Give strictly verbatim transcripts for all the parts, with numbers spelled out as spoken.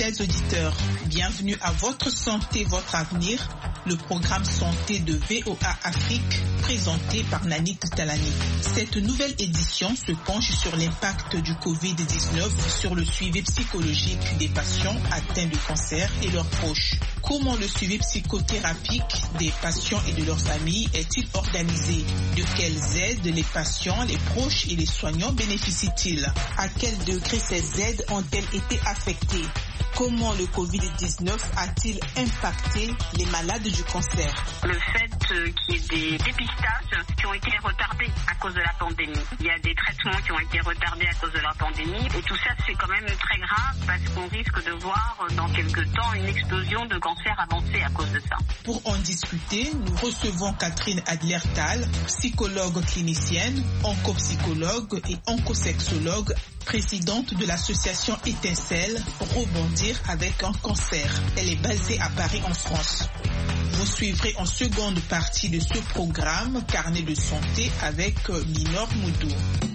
fidèles auditeurs, bienvenue à Votre Santé, Votre Avenir, le programme santé de V O A Afrique, présenté par Nanit Talani. Cette nouvelle édition se penche sur l'impact du covid dix-neuf sur le suivi psychologique des patients atteints de cancer et leurs proches. Comment le suivi psychothérapique des patients et de leurs familles est-il organisé? De quelles aides les patients, les proches et les soignants bénéficient-ils? À quel degré ces aides ont-elles été affectées? Comment le covid dix-neuf a-t-il impacté les malades du cancer? Le fait euh, qu'il y ait des dépistages qui ont été retardés à cause de la pandémie. Il y a des traitements qui ont été retardés à cause de la pandémie. Et tout ça, c'est quand même très grave parce qu'on risque de voir euh, dans quelques temps une explosion de cancer avancé à cause de ça. Pour en discuter, nous recevons Catherine Adler-Tal, psychologue clinicienne, oncopsychologue et oncosexologue, présidente de l'association Étincelle, Rebondir avec un cancer. Elle est basée à Paris en France. Vous suivrez en seconde partie de ce programme Carnet de santé avec Minor Moudou.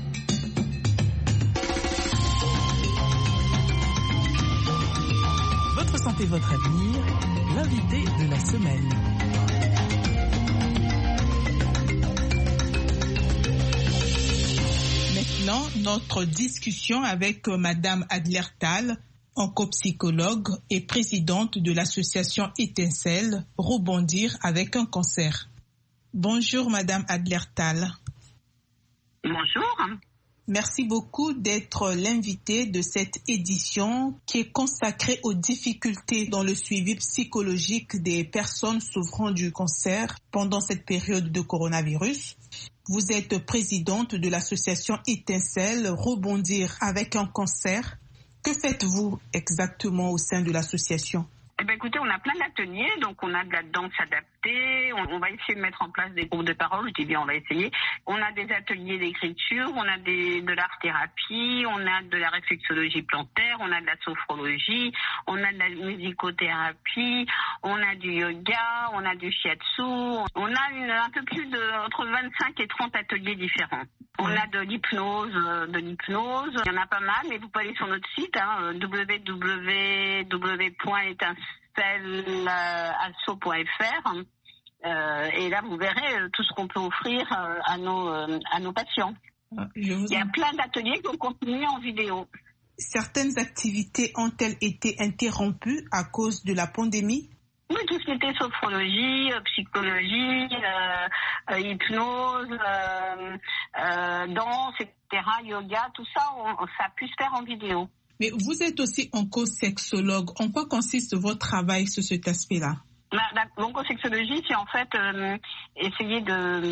Votre santé, votre avenir, l'invité de la semaine. Maintenant, notre discussion avec Madame Adler-Tal, oncopsychologue et présidente de l'association Étincelle, Rebondir avec un cancer. Bonjour Madame Adler-Tal. Bonjour. Merci beaucoup d'être l'invitée de cette édition qui est consacrée aux difficultés dans le suivi psychologique des personnes souffrant du cancer pendant cette période de coronavirus. Vous êtes présidente de l'association Étincelle, Rebondir avec un cancer. Que faites-vous exactement au sein de l'association? Eh bien, écoutez, on a plein d'ateliers, donc on a de la danse adaptée, on, on va essayer de mettre en place des groupes de parole, je dis bien on va essayer. On a des ateliers d'écriture, on a des, de l'art-thérapie, on a de la réflexologie plantaire, on a de la sophrologie, on a de la musicothérapie, on a du yoga, on a du shiatsu, on a une, un peu plus de entre vingt-cinq et trente ateliers différents. On a de l'hypnose, de l'hypnose, il y en a pas mal, mais vous pouvez aller sur notre site, hein, w w w point étincelle asso point f r euh, et là vous verrez tout ce qu'on peut offrir à nos, à nos patients. Il y a plein d'ateliers qui ont continué en vidéo. Certaines activités ont-elles été interrompues à cause de la pandémie? Oui, tout ce qui était sophrologie, psychologie, euh, euh, hypnose, euh, euh, danse, et cetera, yoga, tout ça, on, ça a pu se faire en vidéo. Mais vous êtes aussi oncosexologue. En quoi consiste votre travail sur cet aspect-là? L'oncosexologie, c'est en fait euh, essayer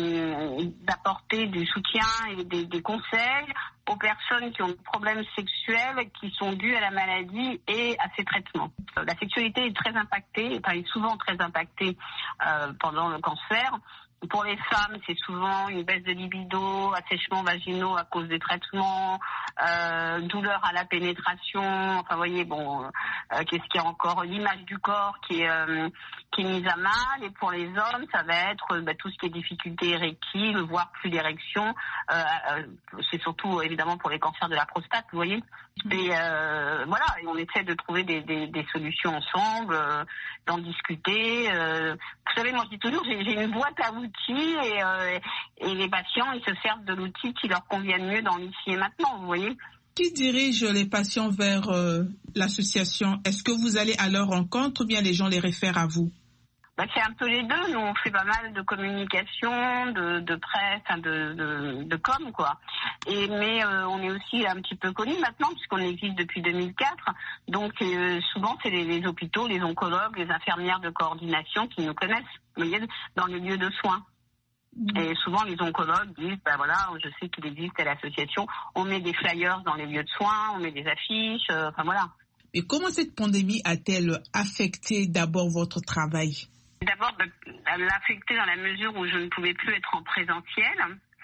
de, d'apporter du soutien et des, des conseils aux personnes qui ont des problèmes sexuels qui sont dus à la maladie et à ses traitements. La sexualité est très impactée, enfin, est souvent très impactée euh, pendant le cancer. Pour les femmes, c'est souvent une baisse de libido, assèchements vaginaux à cause des traitements, euh, douleur à la pénétration. Enfin, vous voyez, bon, euh, qu'est-ce qu'il y a encore? L'image du corps qui est euh, qui est mise à mal. Et pour les hommes, ça va être bah, tout ce qui est difficulté érectile, voire plus d'érection. Euh, euh, c'est surtout évidemment pour les cancers de la prostate, vous voyez. Et euh, voilà, et on essaie de trouver des, des, des solutions ensemble, euh, d'en discuter. Euh, vous savez, moi je dis toujours, j'ai, j'ai une boîte à outils et, euh, et les patients, ils se servent de l'outil qui leur convient mieux dans l'ici et maintenant, vous voyez. Qui dirige les patients vers euh, l'association? Est-ce que vous allez à leur rencontre ou bien les gens les réfèrent à vous? Bah, c'est un peu les deux. Nous, on fait pas mal de communication, de, de presse, hein, de, de, de com, quoi. Et mais euh, on est aussi un petit peu connus maintenant puisqu'on existe depuis deux mille quatre. Donc euh, souvent, c'est les, les hôpitaux, les oncologues, les infirmières de coordination qui nous connaissent, vous voyez, dans les lieux de soins. Mmh. Et souvent, les oncologues disent, ben voilà, je sais qu'il existe à l'association. On met des flyers dans les lieux de soins, on met des affiches, euh, enfin voilà. Et comment cette pandémie a-t-elle affecté d'abord votre travail? D'abord, elle l'a affecté dans la mesure où je ne pouvais plus être en présentiel.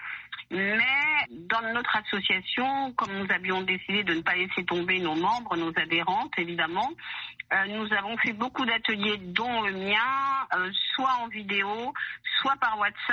Mais dans notre association, comme nous avions décidé de ne pas laisser tomber nos membres, nos adhérentes, évidemment, euh, nous avons fait beaucoup d'ateliers, dont le mien, euh, soit en vidéo, soit par WhatsApp.